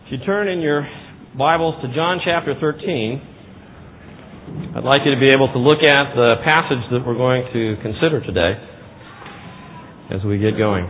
If you turn in your Bibles to John chapter 13, I'd like you to be able to look at the passage that we're going to consider today as we get going.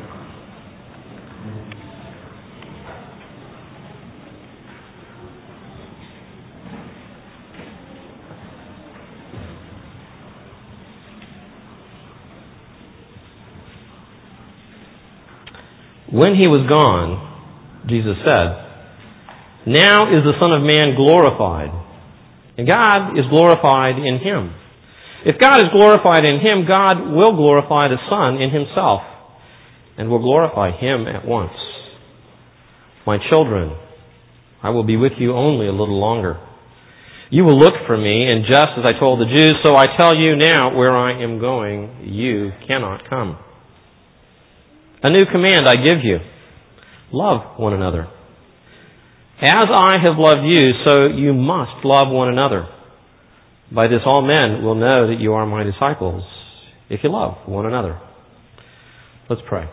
When he was gone, Jesus said, "Now is the Son of Man glorified, and God is glorified in Him. If God is glorified in Him, God will glorify the Son in Himself, and will glorify Him at once. My children, I will be with you only a little longer. You will look for me, and just as I told the Jews, so I tell you now, where I am going, you cannot come. A new command I give you, love one another. As I have loved you, so you must love one another. By this all men will know that you are my disciples, if you love one another." Let's pray.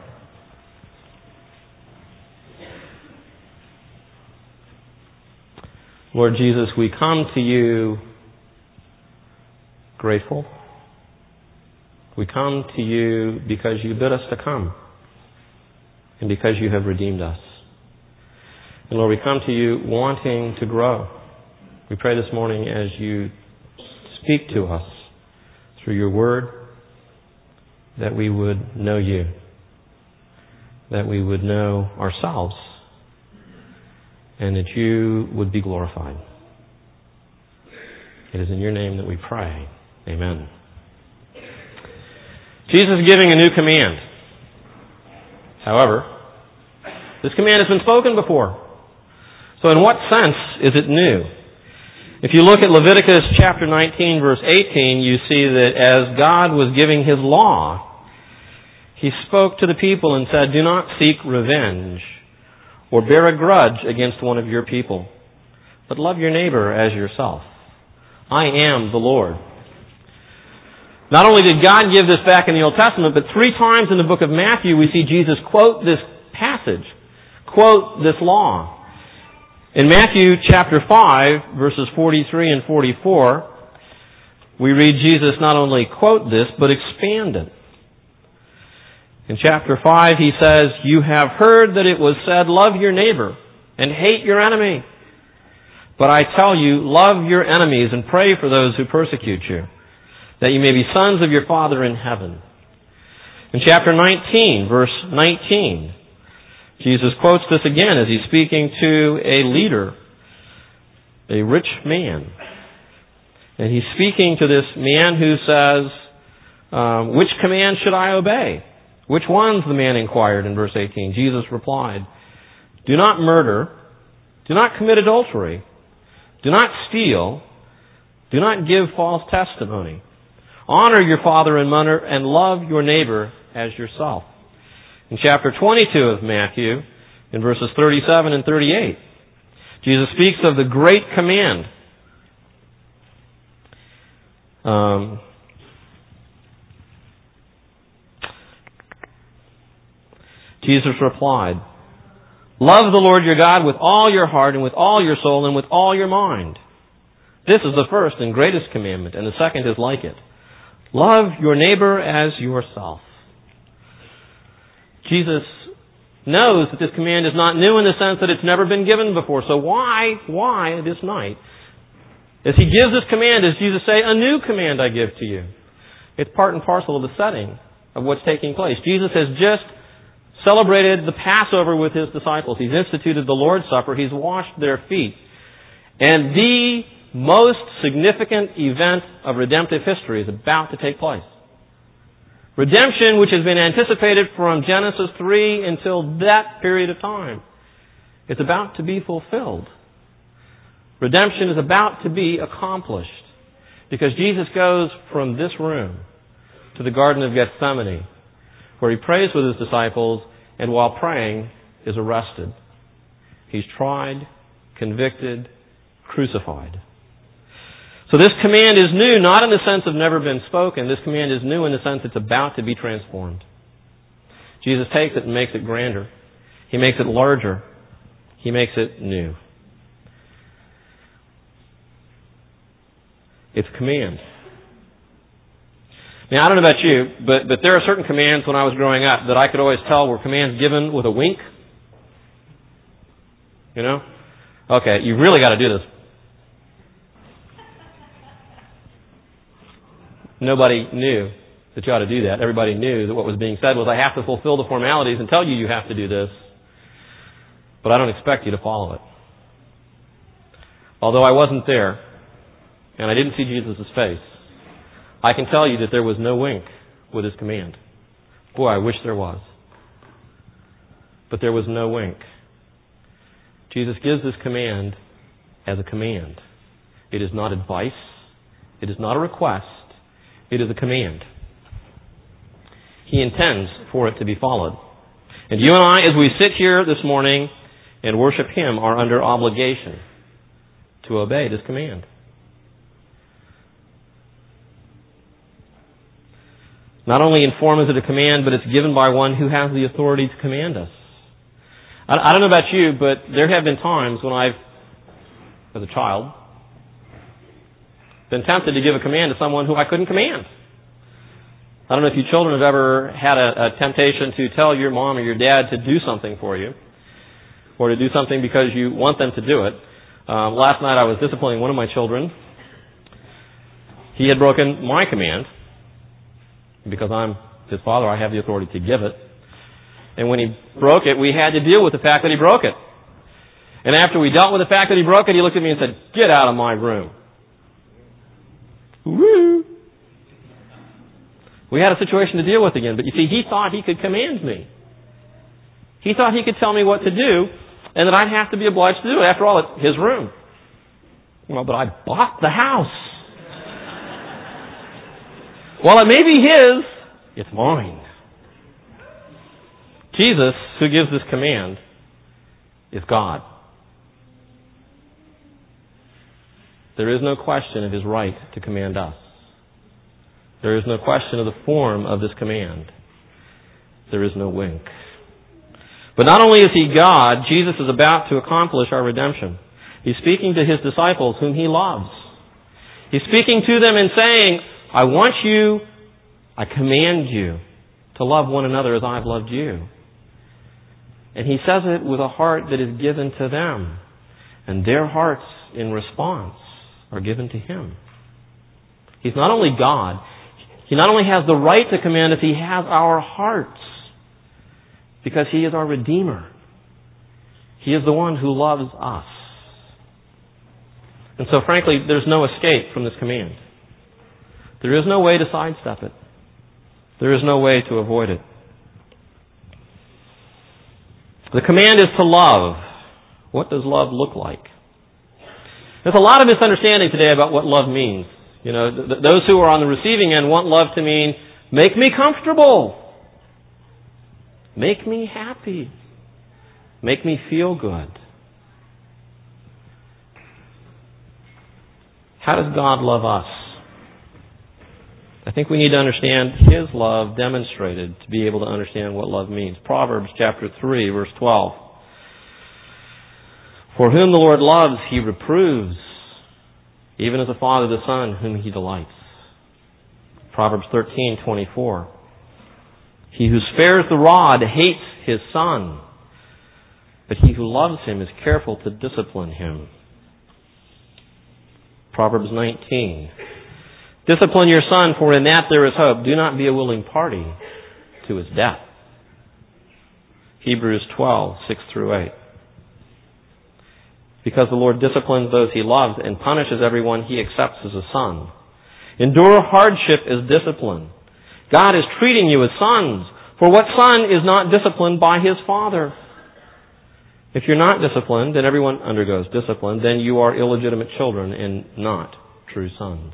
Lord Jesus, we come to you grateful. We come to you because you bid us to come, and because you have redeemed us. And Lord, we come to you wanting to grow. We pray this morning as you speak to us through your word, that we would know you, that we would know ourselves, and that you would be glorified. It is in your name that we pray. Amen. Jesus is giving a new command. However, this command has been spoken before. So in what sense is it new? If you look at Leviticus chapter 19, verse 18, you see that as God was giving His law, He spoke to the people and said, "Do not seek revenge or bear a grudge against one of your people, but love your neighbor as yourself. I am the Lord." Not only did God give this back in the Old Testament, but 3 times in the book of Matthew we see Jesus quote this passage, quote this law. In Matthew chapter 5, verses 43 and 44, we read Jesus not only quote this, but expand it. In chapter 5, He says, "You have heard that it was said, 'Love your neighbor and hate your enemy.' But I tell you, love your enemies and pray for those who persecute you, that you may be sons of your Father in heaven." In chapter 19, verse 19, Jesus quotes this again as He's speaking to a leader, a rich man. And He's speaking to this man who says, "Which command should I obey?" "Which ones?" the man inquired in verse 18. Jesus replied, "Do not murder, do not commit adultery, do not steal, do not give false testimony. Honor your father and mother, and love your neighbor as yourself." In chapter 22 of Matthew, in verses 37 and 38, Jesus speaks of the great command. Jesus replied, "Love the Lord your God with all your heart and with all your soul and with all your mind. This is the first and greatest commandment, and the second is like it. Love your neighbor as yourself." Jesus knows that this command is not new in the sense that it's never been given before. So why this night, as He gives this command, does Jesus say, "A new command I give to you"? It's part and parcel of the setting of what's taking place. Jesus has just celebrated the Passover with His disciples. He's instituted the Lord's Supper. He's washed their feet. And the most significant event of redemptive history is about to take place. Redemption, which has been anticipated from Genesis 3 until that period of time, is about to be fulfilled. Redemption is about to be accomplished because Jesus goes from this room to the Garden of Gethsemane, where He prays with His disciples, and while praying is arrested. He's tried, convicted, crucified. So this command is new, not in the sense of never been spoken. This command is new in the sense it's about to be transformed. Jesus takes it and makes it grander. He makes it larger. He makes it new. It's a command. Now, I don't know about you, but there are certain commands when I was growing up that I could always tell were commands given with a wink. You know? Okay, you really got to do this. Nobody knew that you ought to do that. Everybody knew that what was being said was, I have to fulfill the formalities and tell you you have to do this, but I don't expect you to follow it. Although I wasn't there, and I didn't see Jesus' face, I can tell you that there was no wink with His command. Boy, I wish there was. But there was no wink. Jesus gives this command as a command. It is not advice. It is not a request. It is a command. He intends for it to be followed. And you and I, as we sit here this morning and worship Him, are under obligation to obey this command. Not only informed is it a command, but it's given by one who has the authority to command us. I don't know about you, but there have been times when I've, as a child, been tempted to give a command to someone who I couldn't command. I don't know if you children have ever had a temptation to tell your mom or your dad to do something for you, or to do something because you want them to do it. Last night I was disciplining one of my children. He had broken my command. Because I'm his father, I have the authority to give it. And when he broke it, we had to deal with the fact that he broke it. And after we dealt with the fact that he broke it, he looked at me and said, "Get out of my room." Woo! We had a situation to deal with again. But you see, he thought he could command me. He thought he could tell me what to do, and that I'd have to be obliged to do it. After all, it's his room. Well, but I bought the house. While it may be his, it's mine. Jesus, who gives this command, is God. There is no question of His right to command us. There is no question of the form of this command. There is no wink. But not only is He God, Jesus is about to accomplish our redemption. He's speaking to His disciples whom He loves. He's speaking to them and saying, I command you to love one another as I've loved you. And He says it with a heart that is given to them. And their hearts, in response, are given to Him. He's not only God. He not only has the right to command us, He has our hearts. Because He is our Redeemer. He is the one who loves us. And so, frankly, there's no escape from this command. There is no way to sidestep it. There is no way to avoid it. The command is to love. What does love look like? There's a lot of misunderstanding today about what love means. You know, those who are on the receiving end want love to mean, make me comfortable. Make me happy. Make me feel good. How does God love us? I think we need to understand His love demonstrated to be able to understand what love means. Proverbs chapter 3, verse 12. For whom the Lord loves, He reproves, even as a father the son whom He delights. Proverbs 13:24. He who spares the rod hates his son, but he who loves him is careful to discipline him. Proverbs 19. Discipline your son, for in that there is hope. Do not be a willing party to his death. Hebrews 12:6-8. Because the Lord disciplines those He loves and punishes everyone He accepts as a son. Endure hardship as discipline. God is treating you as sons. For what son is not disciplined by his father? If you're not disciplined, and everyone undergoes discipline, then you are illegitimate children and not true sons.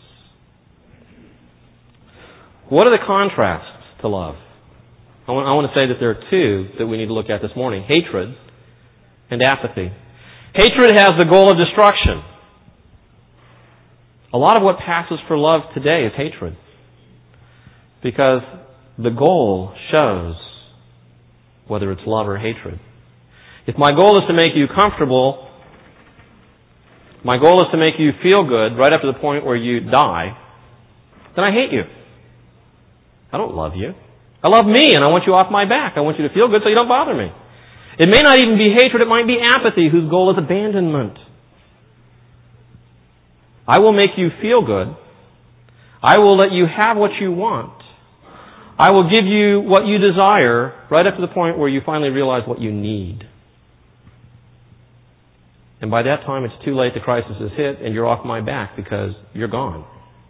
What are the contrasts to love? I want to say that there are two that we need to look at this morning. Hatred and apathy. Hatred has the goal of destruction. A lot of what passes for love today is hatred. Because the goal shows whether it's love or hatred. If my goal is to make you comfortable, my goal is to make you feel good right up to the point where you die, then I hate you. I don't love you. I love me, and I want you off my back. I want you to feel good so you don't bother me. It may not even be hatred. It might be apathy, whose goal is abandonment. I will make you feel good. I will let you have what you want. I will give you what you desire right up to the point where you finally realize what you need. And by that time, it's too late. The crisis is hit, and you're off my back because you're gone.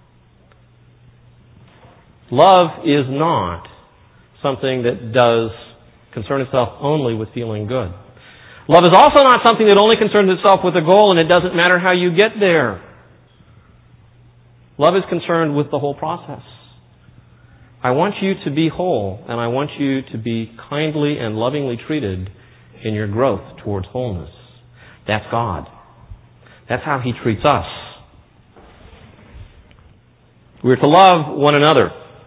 Love is not something that does concern itself only with feeling good. Love is also not something that only concerns itself with a goal, and it doesn't matter how you get there. Love is concerned with the whole process. I want you to be whole, and I want you to be kindly and lovingly treated in your growth towards wholeness. That's God. That's how He treats us. We're to love one another.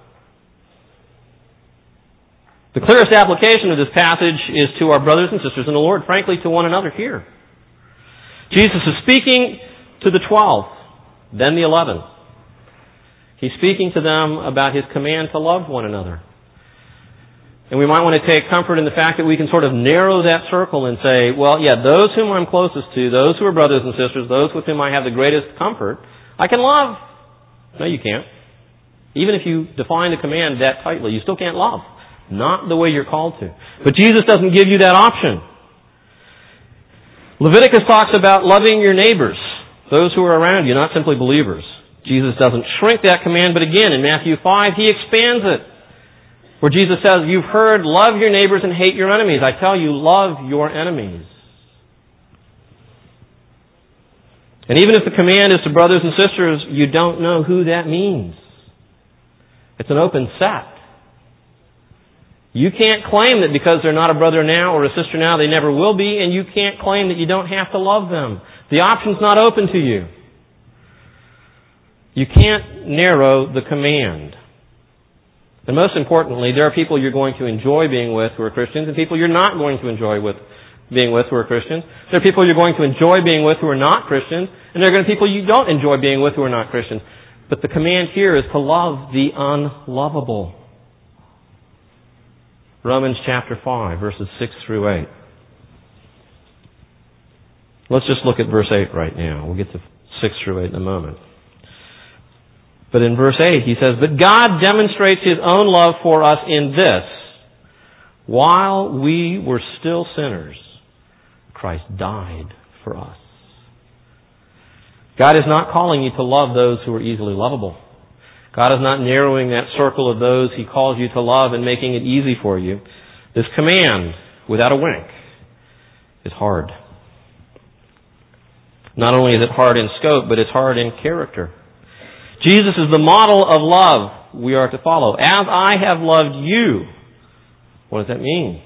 The clearest application of this passage is to our brothers and sisters in the Lord, frankly, to one another here. Jesus is speaking to the 12, then the 11. He's speaking to them about His command to love one another. And we might want to take comfort in the fact that we can sort of narrow that circle and say, well, yeah, those whom I'm closest to, those who are brothers and sisters, those with whom I have the greatest comfort, I can love. No, you can't. Even if you define the command that tightly, you still can't love. Not the way you're called to. But Jesus doesn't give you that option. Leviticus talks about loving your neighbors, those who are around you, not simply believers. Jesus doesn't shrink that command, but again, in Matthew 5, He expands it. Where Jesus says, you've heard, love your neighbors and hate your enemies. I tell you, love your enemies. And even if the command is to brothers and sisters, you don't know who that means. It's an open set. You can't claim that because they're not a brother now or a sister now, they never will be, and you can't claim that you don't have to love them. The option's not open to you. You can't narrow the command. And most importantly, there are people you're going to enjoy being with who are Christians and people you're not going to enjoy being with who are Christians. There are people you're going to enjoy being with who are not Christians, and there are going to be people you don't enjoy being with who are not Christians. But the command here is to love the unlovable. Romans chapter 5, verses 6 through 8. Let's just look at verse 8 right now. We'll get to 6 through 8 in a moment. But in verse 8, he says, but God demonstrates His own love for us in this: while we were still sinners, Christ died for us. God is not calling you to love those who are easily lovable. God is not narrowing that circle of those He calls you to love and making it easy for you. This command, without a wink, is hard. Not only is it hard in scope, but it's hard in character. Jesus is the model of love we are to follow. As I have loved you. What does that mean?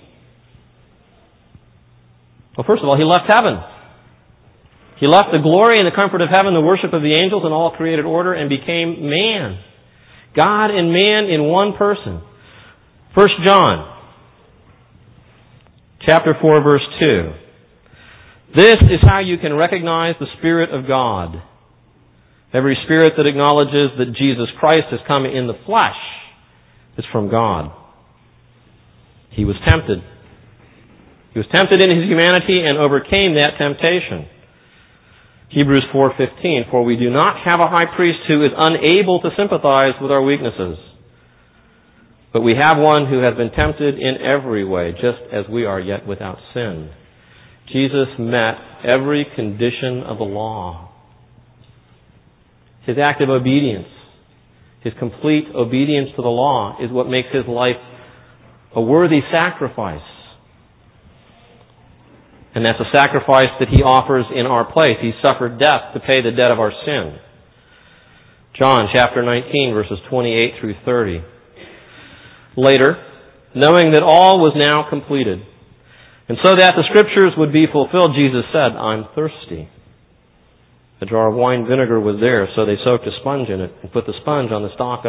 Well, first of all, He left heaven. He left the glory and the comfort of heaven, the worship of the angels and all created order, and became man. God and man in one person. 1 John chapter 4, verse 2. This is how you can recognize the Spirit of God. Every spirit that acknowledges that Jesus Christ has come in the flesh is from God. He was tempted. He was tempted in His humanity and overcame that temptation. Hebrews 4:15, for we do not have a high priest who is unable to sympathize with our weaknesses, but we have one who has been tempted in every way, just as we are, yet without sin. Jesus met every condition of the law. His act of obedience, His complete obedience to the law, is what makes His life a worthy sacrifice. And that's a sacrifice that He offers in our place. He suffered death to pay the debt of our sin. John chapter 19, verses 28 through 30. Later, knowing that all was now completed, and so that the Scriptures would be fulfilled, Jesus said, I'm thirsty. A jar of wine vinegar was there, so they soaked a sponge in it and put the sponge on the stalk of a hyssop plant and lifted it to Jesus' lips.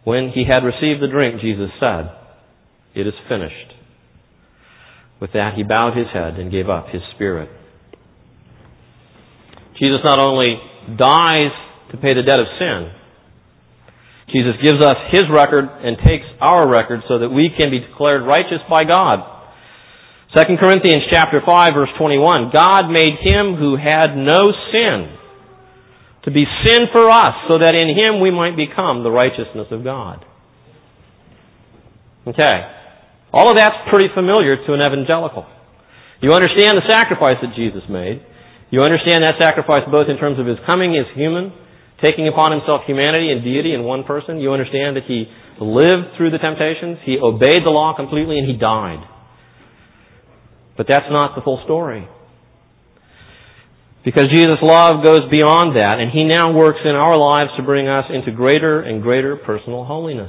When he had received the drink, Jesus said, "It is finished." With that, he bowed his head and gave up his spirit. Jesus not only dies to pay the debt of sin, Jesus gives us his record and takes our record so that we can be declared righteous by God. 2 Corinthians chapter 5, verse 21, God made him who had no sin to be sin for us, so that in him we might become the righteousness of God. Okay. All of that's pretty familiar to an evangelical. You understand the sacrifice that Jesus made. You understand that sacrifice both in terms of his coming as human, taking upon himself humanity and deity in one person. You understand that he lived through the temptations, he obeyed the law completely, and he died. But that's not the full story. Because Jesus' love goes beyond that, and he now works in our lives to bring us into greater and greater personal holiness.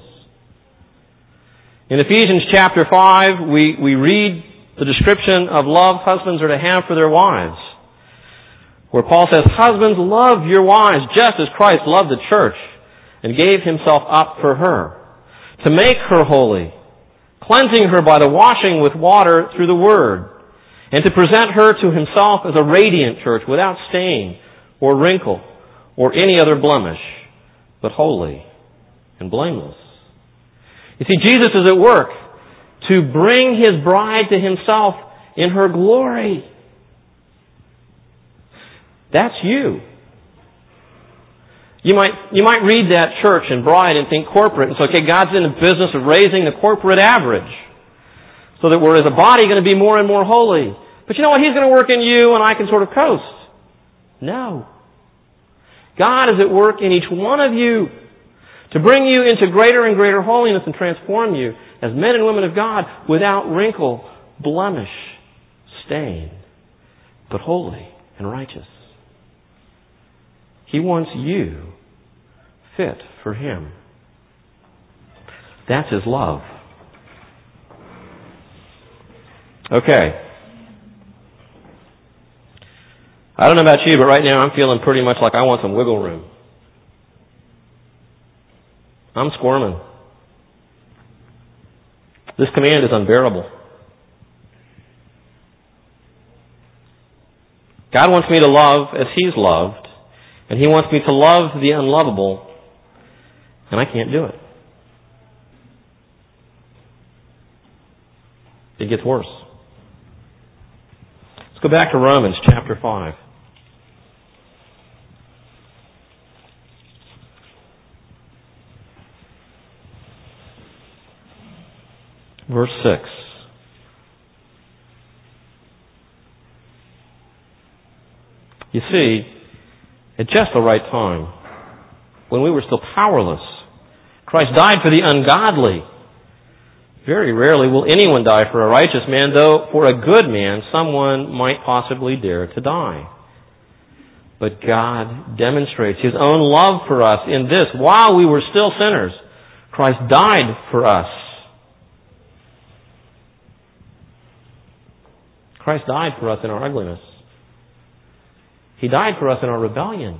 In Ephesians chapter 5, we read the description of love husbands are to have for their wives, where Paul says, "Husbands, love your wives just as Christ loved the church and gave himself up for her, to make her holy, cleansing her by the washing with water through the word, and to present her to himself as a radiant church without stain or wrinkle or any other blemish, but holy and blameless." You see, Jesus is at work to bring his bride to himself in her glory. That's you. You might read that church and bride and think corporate and say, okay, God's in the business of raising the corporate average so that we're as a body going to be more and more holy. But you know what? He's going to work in you and I can sort of coast. No. God is at work in each one of you to bring you into greater and greater holiness and transform you as men and women of God without wrinkle, blemish, stain, but holy and righteous. He wants you fit for him. That's his love. Okay. I don't know about you, but right now I'm feeling pretty much like I want some wiggle room. I'm squirming. This command is unbearable. God wants me to love as he's loved, and he wants me to love the unlovable, and I can't do it. It gets worse. Let's go back to Romans chapter 5. Verse 6. You see, at just the right time, when we were still powerless, Christ died for the ungodly. Very rarely will anyone die for a righteous man, though for a good man someone might possibly dare to die. But God demonstrates his own love for us in this: while we were still sinners, Christ died for us. Christ died for us in our ugliness. He died for us in our rebellion.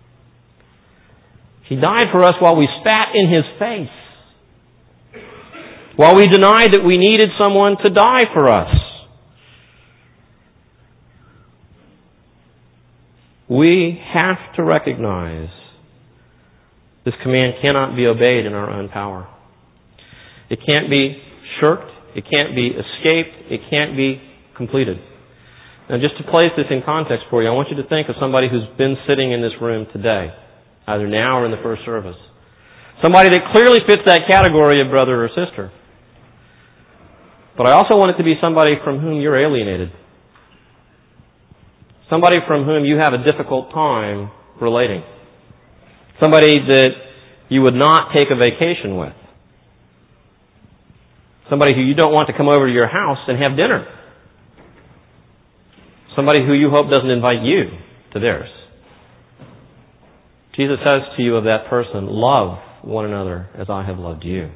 He died for us while we spat in his face, while we denied that we needed someone to die for us. We have to recognize this command cannot be obeyed in our own power. It can't be shirked. It can't be escaped. It can't be completed. Now, just to place this in context for you, I want you to think of somebody who's been sitting in this room today, either now or in the first service. Somebody that clearly fits that category of brother or sister. But I also want it to be somebody from whom you're alienated. Somebody from whom you have a difficult time relating. Somebody that you would not take a vacation with. Somebody who you don't want to come over to your house and have dinner. Somebody who you hope doesn't invite you to theirs. Jesus says to you of that person, love one another as I have loved you.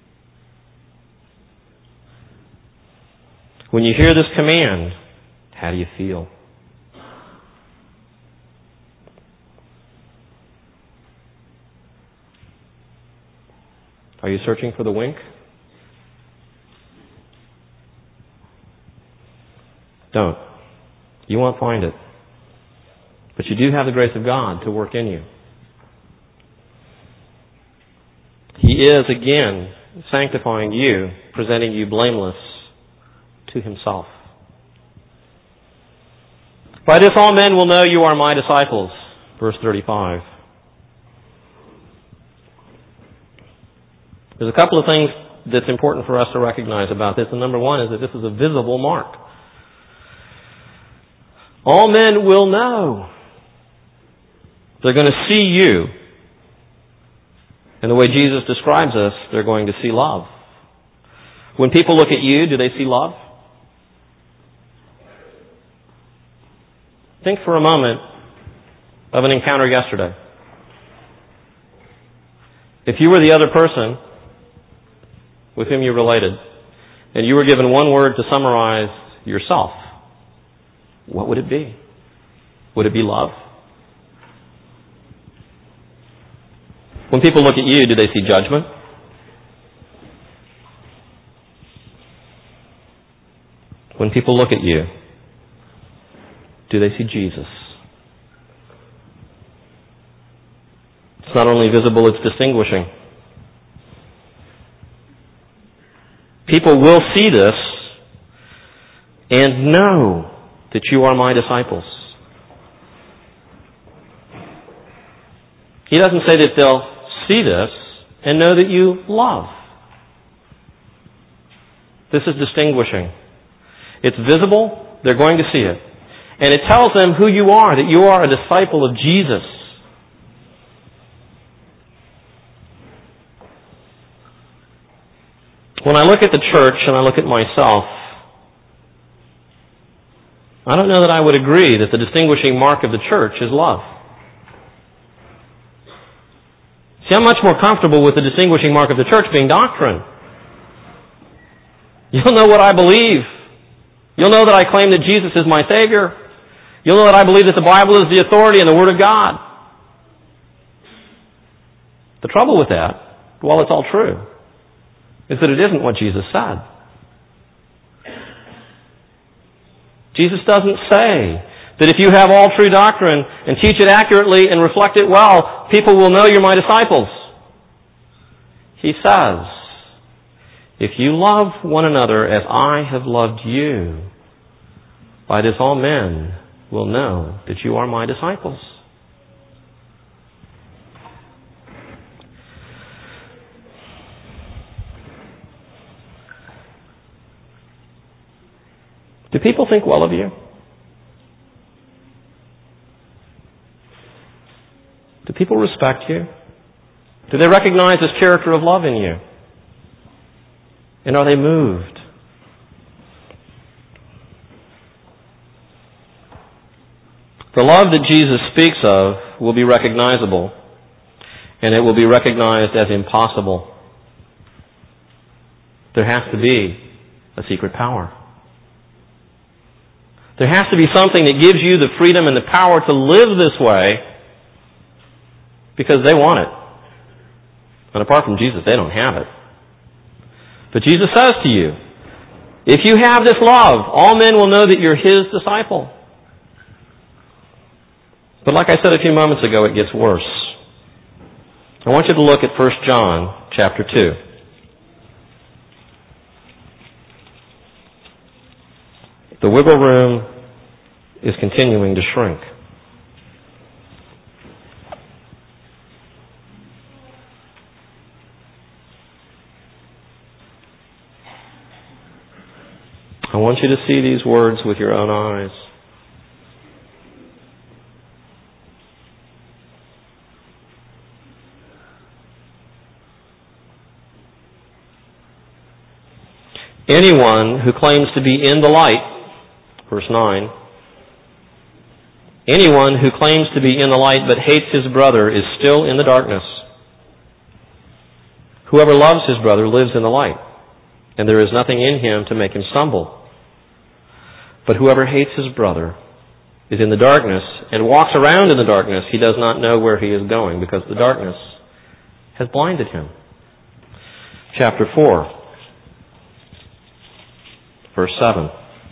When you hear this command, how do you feel? Are you searching for the wink? Don't. You won't find it. But you do have the grace of God to work in you. He is, again, sanctifying you, presenting you blameless to Himself. By this all men will know you are my disciples. Verse 35. There's a couple of things that's important for us to recognize about this. And number one is that this is a visible mark. All men will know. They're going to see you. And the way Jesus describes us, they're going to see love. When people look at you, do they see love? Think for a moment of an encounter yesterday. If you were the other person with whom you related, and you were given one word to summarize yourself, what would it be? Would it be love? When people look at you, do they see judgment? When people look at you, do they see Jesus? It's not only visible, it's distinguishing. People will see this and know that you are my disciples. He doesn't say that they'll see this and know that you love. This is distinguishing. It's visible. They're going to see it. And it tells them who you are, that you are a disciple of Jesus. When I look at the church and I look at myself, I don't know that I would agree that the distinguishing mark of the church is love. See, I'm much more comfortable with the distinguishing mark of the church being doctrine. You'll know what I believe. You'll know that I claim that Jesus is my Savior. You'll know that I believe that the Bible is the authority and the Word of God. The trouble with that, while it's all true, is that it isn't what Jesus said. Jesus doesn't say that if you have all true doctrine and teach it accurately and reflect it well, people will know you're my disciples. He says, if you love one another as I have loved you, by this all men will know that you are my disciples. Do people think well of you? Do people respect you? Do they recognize this character of love in you? And are they moved? The love that Jesus speaks of will be recognizable, and it will be recognized as impossible. There has to be a secret power. There has to be something that gives you the freedom and the power to live this way because they want it. And apart from Jesus, they don't have it. But Jesus says to you, if you have this love, all men will know that you're His disciple. But like I said a few moments ago, it gets worse. I want you to look at 1 John chapter 2. The wiggle room is continuing to shrink. I want you to see these words with your own eyes. Anyone who claims to be in the light, verse 9, anyone who claims to be in the light but hates his brother is still in the darkness. Whoever loves his brother lives in the light, and there is nothing in him to make him stumble. But whoever hates his brother is in the darkness and walks around in the darkness. He does not know where he is going because the darkness has blinded him. chapter 4, verse 7.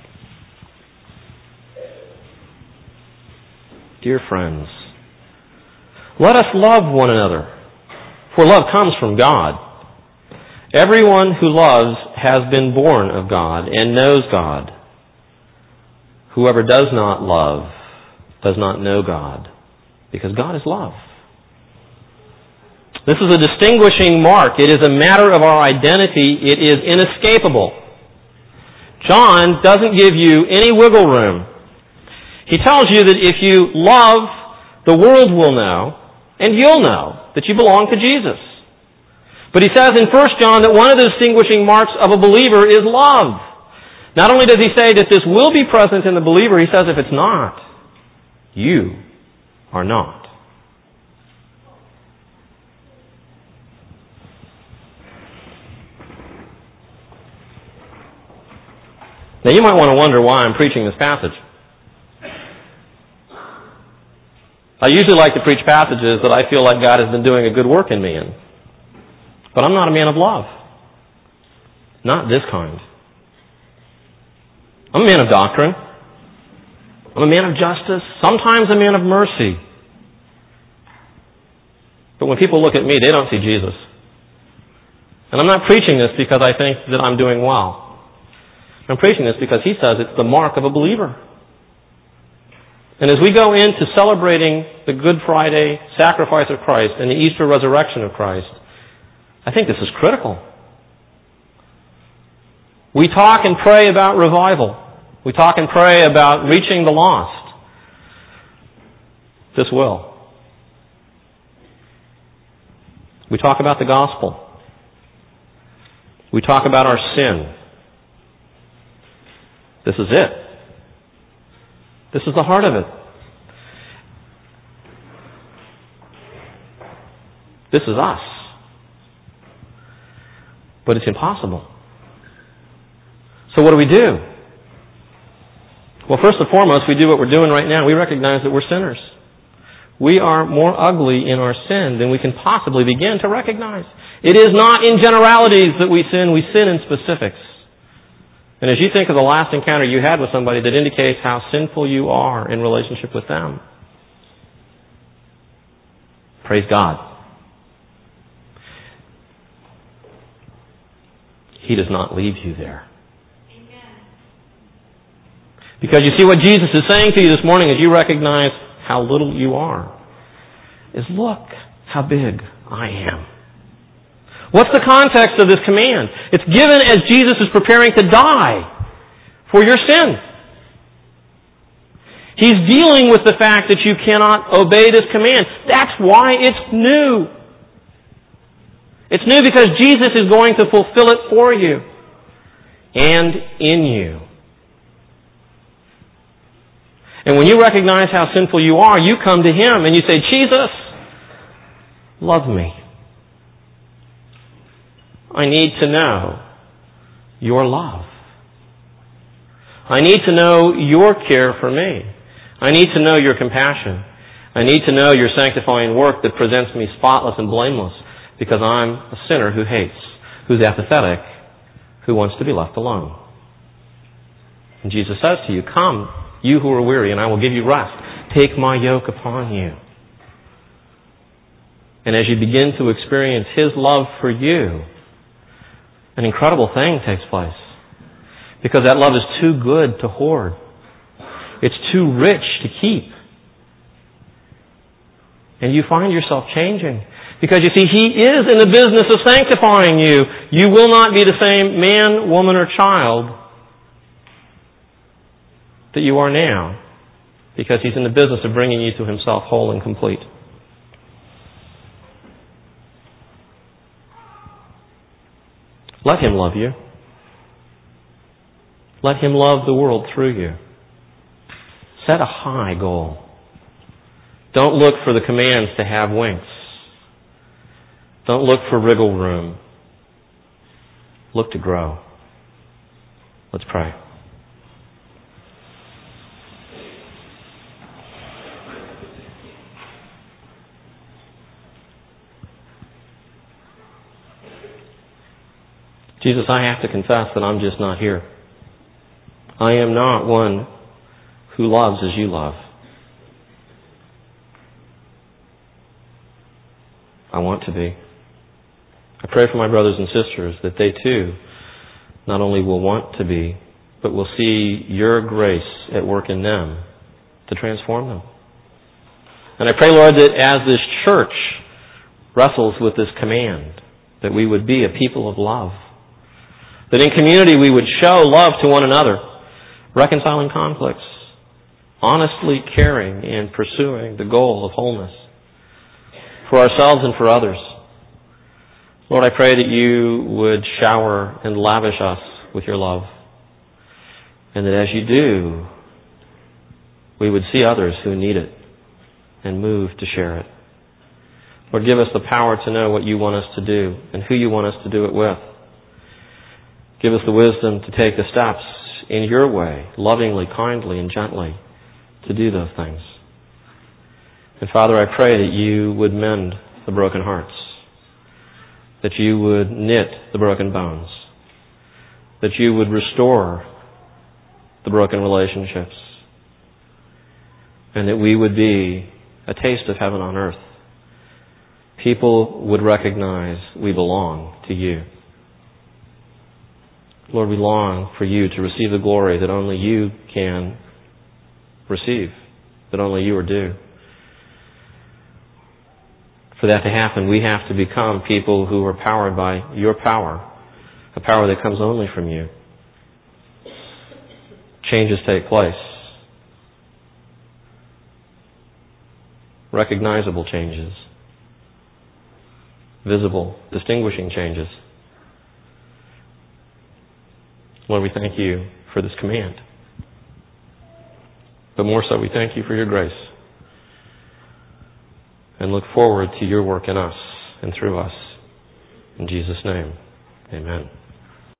Dear friends, let us love one another, for love comes from God. Everyone who loves has been born of God and knows God. Whoever does not love does not know God, because God is love. This is a distinguishing mark. It is a matter of our identity. It is inescapable. John doesn't give you any wiggle room. He tells you that if you love, the world will know, and you'll know that you belong to Jesus. But he says in 1 John that one of the distinguishing marks of a believer is love. Not only does he say that this will be present in the believer, he says if it's not, you are not. Now you might want to wonder why I'm preaching this passage. I usually like to preach passages that I feel like God has been doing a good work in me in. But I'm not a man of love. Not this kind. I'm a man of doctrine. I'm a man of justice. Sometimes a man of mercy. But when people look at me, they don't see Jesus. And I'm not preaching this because I think that I'm doing well. I'm preaching this because he says it's the mark of a believer. And as we go into celebrating the Good Friday sacrifice of Christ and the Easter resurrection of Christ, I think this is critical. We talk and pray about revival. We talk and pray about reaching the lost. This will. We talk about the gospel. We talk about our sin. This is it. This is the heart of it. This is us. But it's impossible. So what do we do? Well, first and foremost, we do what we're doing right now. We recognize that we're sinners. We are more ugly in our sin than we can possibly begin to recognize. It is not in generalities that we sin in specifics. And as you think of the last encounter you had with somebody that indicates how sinful you are in relationship with them, praise God. He does not leave you there. Because you see what Jesus is saying to you this morning as you recognize how little you are is look how big I am. What's the context of this command? It's given as Jesus is preparing to die for your sin. He's dealing with the fact that you cannot obey this command. That's why it's new. It's new because Jesus is going to fulfill it for you and in you. And when you recognize how sinful you are, you come to Him and you say, Jesus, love me. I need to know your love. I need to know your care for me. I need to know your compassion. I need to know your sanctifying work that presents me spotless and blameless because I'm a sinner who hates, who's apathetic, who wants to be left alone. And Jesus says to you, come, you who are weary, and I will give you rest. Take my yoke upon you. And as you begin to experience His love for you, an incredible thing takes place. Because that love is too good to hoard. It's too rich to keep. And you find yourself changing. Because you see, He is in the business of sanctifying you. You will not be the same man, woman, or child that you are now. Because He's in the business of bringing you to Himself whole and complete. Let Him love you. Let Him love the world through you. Set a high goal. Don't look for the commands to have wings. Don't look for wriggle room. Look to grow. Let's pray. Jesus, I have to confess that I'm just not here. I am not one who loves as you love. I want to be. I pray for my brothers and sisters that they too not only will want to be, but will see your grace at work in them to transform them. And I pray, Lord, that as this church wrestles with this command, that we would be a people of love. That in community we would show love to one another, reconciling conflicts, honestly caring and pursuing the goal of wholeness for ourselves and for others. Lord, I pray that you would shower and lavish us with your love. And that as you do, we would see others who need it and move to share it. Lord, give us the power to know what you want us to do and who you want us to do it with. Give us the wisdom to take the steps in your way, lovingly, kindly, and gently, to do those things. And Father, I pray that you would mend the broken hearts, that you would knit the broken bones, that you would restore the broken relationships, and that we would be a taste of heaven on earth. People would recognize we belong to you. Lord, we long for you to receive the glory that only you can receive, that only you are due. For that to happen, we have to become people who are powered by your power, a power that comes only from you. Changes take place. Recognizable changes. Visible, distinguishing changes. Lord, we thank you for this command. But more so, we thank you for your grace. And look forward to your work in us and through us. In Jesus' name, amen.